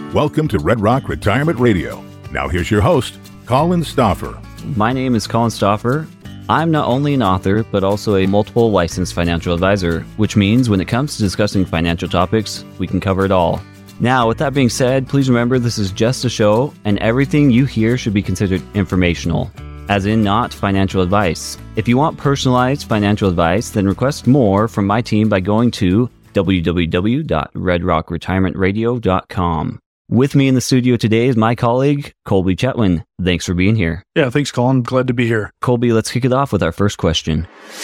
Welcome to Red Rock Retirement Radio. Now here's your host, Colin Stoffer. My name is Colin Stoffer. I'm not only an author, but also a multiple licensed financial advisor, which means when it comes to discussing financial topics, we can cover it all. Now, with that being said, please remember this is just a show, and everything you hear should be considered informational, as in not financial advice. If you want personalized financial advice, then request more from my team by going to www.redrockretirementradio.com. With me in the studio today is my colleague, Colby Chetwin. Thanks for being here. Yeah, thanks, Colin. Glad to be here. Colby, let's kick it off with our first question.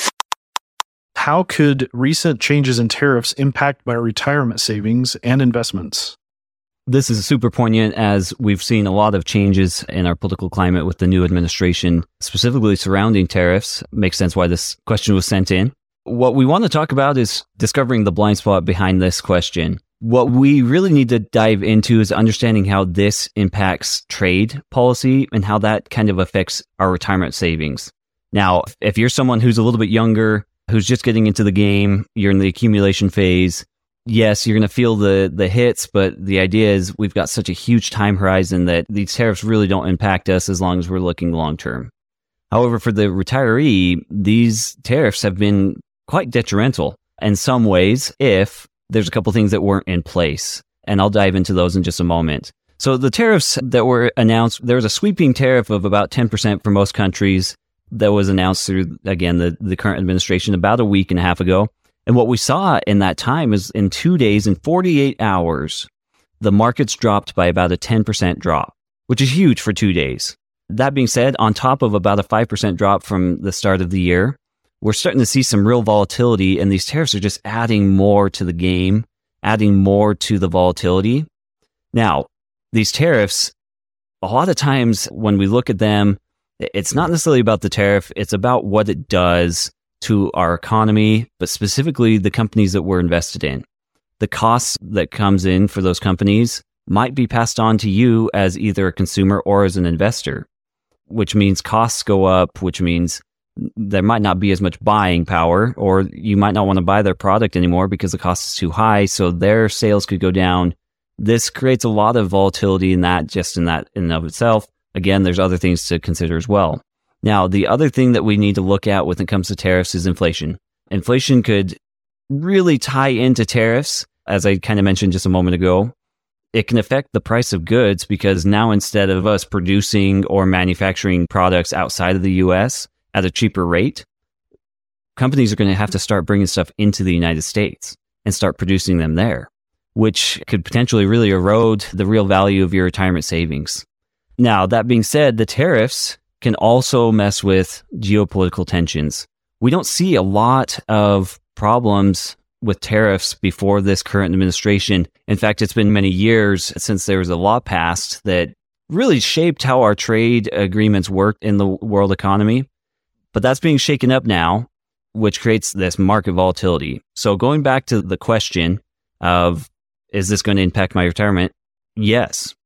How could recent changes in tariffs impact my retirement savings and investments? This is super poignant as we've seen a lot of changes in our political climate with the new administration, specifically surrounding tariffs. Makes sense why this question was sent in. What we want to talk about is discovering the blind spot behind this question. What we really need to dive into is understanding how this impacts trade policy and how that kind of affects our retirement savings. Now, if you're someone who's a little bit younger, who's just getting into the game, you're in the accumulation phase, yes, you're going to feel the hits, but the idea is we've got such a huge time horizon that these tariffs really don't impact us as long as we're looking long term. However, for the retiree, these tariffs have been quite detrimental in some ways if there's a couple things that weren't in place, and I'll dive into those in just a moment. So the tariffs that were announced, there was a sweeping tariff of about 10% for most countries that was announced through, again, the current administration about a week and a half ago. And what we saw in that time is in 2 days, in 48 hours, the markets dropped by about a 10% drop, which is huge for 2 days. That being said, on top of about a 5% drop from the start of the year, we're starting to see some real volatility, and these tariffs are just adding more to the game, adding more to the volatility. Now, these tariffs, a lot of times when we look at them, it's not necessarily about the tariff, it's about what it does to our economy, but specifically the companies that we're invested in. The costs that comes in for those companies might be passed on to you as either a consumer or as an investor, which means costs go up, which means there might not be as much buying power, or you might not want to buy their product anymore because the cost is too high, so their sales could go down. This creates a lot of volatility in that, just in that in and of itself. Again, there's other things to consider as well. Now, the other thing that we need to look at when it comes to tariffs is inflation. Inflation could really tie into tariffs, as I kind of mentioned just a moment ago. It can affect the price of goods because now instead of us producing or manufacturing products outside of the US at a cheaper rate, companies are going to have to start bringing stuff into the United States and start producing them there, which could potentially really erode the real value of your retirement savings. Now, that being said, the tariffs can also mess with geopolitical tensions. We don't see a lot of problems with tariffs before this current administration. In fact, it's been many years since there was a law passed that really shaped how our trade agreements work in the world economy. But that's being shaken up now, which creates this market volatility. So going back to the question of, is this going to impact my retirement? Yes.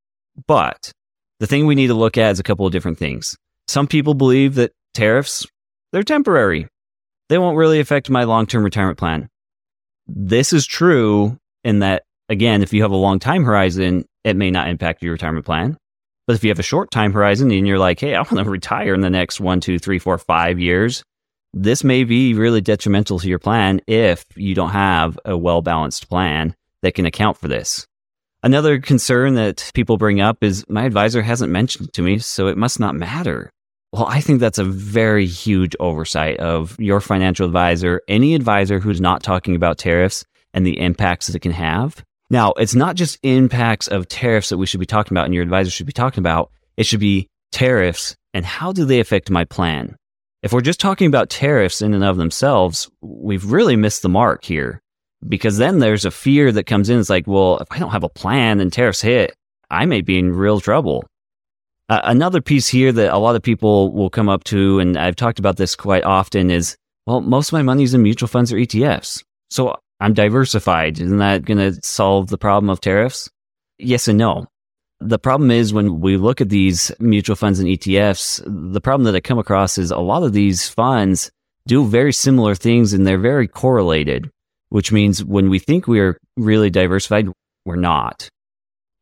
But the thing we need to look at is a couple of different things. Some people believe that tariffs, they're temporary. They won't really affect my long-term retirement plan. This is true in that, again, if you have a long time horizon, it may not impact your retirement plan. But if you have a short time horizon and you're like, hey, I want to retire in the next 1, 2, 3, 4, 5 years, this may be really detrimental to your plan if you don't have a well-balanced plan that can account for this. Another concern that people bring up is my advisor hasn't mentioned it to me, so it must not matter. Well, I think that's a very huge oversight of your financial advisor, any advisor who's not talking about tariffs and the impacts that it can have. Now, it's not just impacts of tariffs that we should be talking about and your advisor should be talking about. It should be tariffs and how do they affect my plan? If we're just talking about tariffs in and of themselves, we've really missed the mark here, because then there's a fear that comes in. It's like, well, if I don't have a plan and tariffs hit, I may be in real trouble. Another piece here that a lot of people will come up to, and I've talked about this quite often, is, well, most of my money's in mutual funds or ETFs. So I'm diversified. Isn't that going to solve the problem of tariffs? Yes and no. The problem is when we look at these mutual funds and ETFs, the problem that I come across is a lot of these funds do very similar things and they're very correlated, which means when we think we are really diversified, we're not.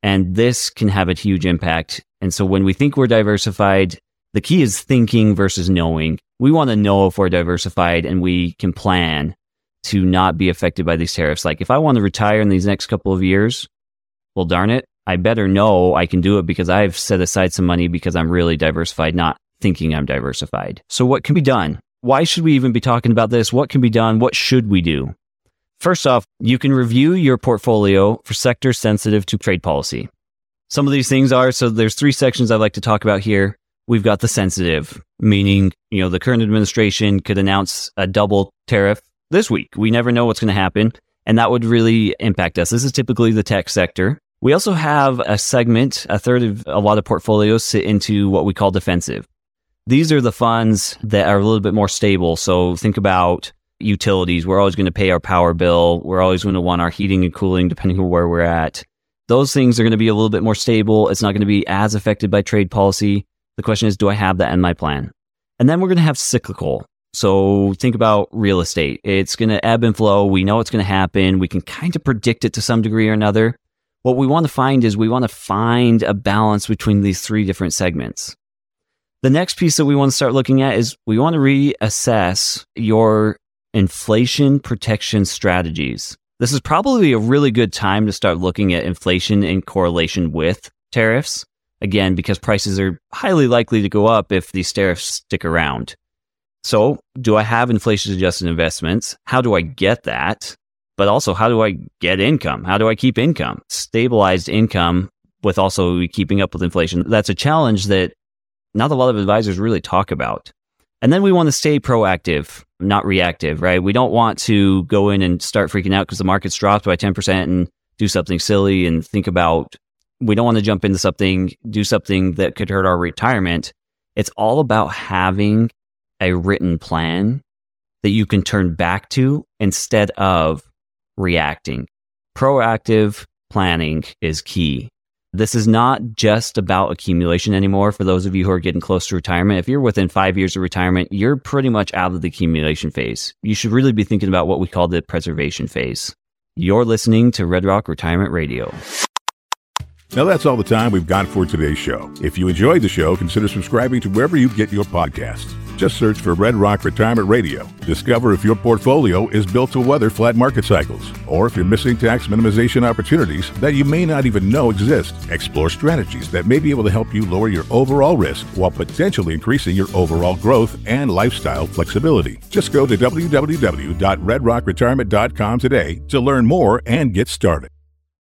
And this can have a huge impact. And so when we think we're diversified, the key is thinking versus knowing. We want to know if we're diversified and we can plan to not be affected by these tariffs. Like if I want to retire in these next couple of years, well, darn it, I better know I can do it because I've set aside some money because I'm really diversified, not thinking I'm diversified. So what can be done? Why should we even be talking about this? What can be done? What should we do? First off, you can review your portfolio for sectors sensitive to trade policy. Some of these things are, so there's 3 sections I'd like to talk about here. We've got the sensitive, meaning, the current administration could announce a double tariff this week. We never know what's going to happen, and that would really impact us. This is typically the tech sector. We also have a segment, a third of a lot of portfolios sit into what we call defensive. These are the funds that are a little bit more stable. So think about utilities. We're always going to pay our power bill. We're always going to want our heating and cooling depending on where we're at. Those things are going to be a little bit more stable. It's not going to be as affected by trade policy. The question is, do I have that in my plan? And then we're going to have cyclical. So think about real estate. It's going to ebb and flow. We know it's going to happen. We can kind of predict it to some degree or another. What we want to find is we want to find a balance between these 3 different segments. The next piece that we want to start looking at is we want to reassess your inflation protection strategies. This is probably a really good time to start looking at inflation in correlation with tariffs. Again, because prices are highly likely to go up if these tariffs stick around. So, do I have inflation-adjusted investments? How do I get that? But also, how do I get income? How do I keep income? Stabilized income with also keeping up with inflation. That's a challenge that not a lot of advisors really talk about. And then we want to stay proactive, not reactive, right? We don't want to go in and start freaking out because the market's dropped by 10% and do something silly and think about, we don't want to jump into something, do something that could hurt our retirement. It's all about having a written plan that you can turn back to instead of reacting. Proactive planning is key. This is not just about accumulation anymore. For those of you who are getting close to retirement, if you're within 5 years of retirement, you're pretty much out of the accumulation phase. You should really be thinking about what we call the preservation phase. You're listening to Red Rock Retirement Radio. Now that's all the time we've got for today's show. If you enjoyed the show, consider subscribing to wherever you get your podcasts. Just search for Red Rock Retirement Radio. Discover if your portfolio is built to weather flat market cycles, or if you're missing tax minimization opportunities that you may not even know exist. Explore strategies that may be able to help you lower your overall risk while potentially increasing your overall growth and lifestyle flexibility. Just go to www.redrockretirement.com today to learn more and get started.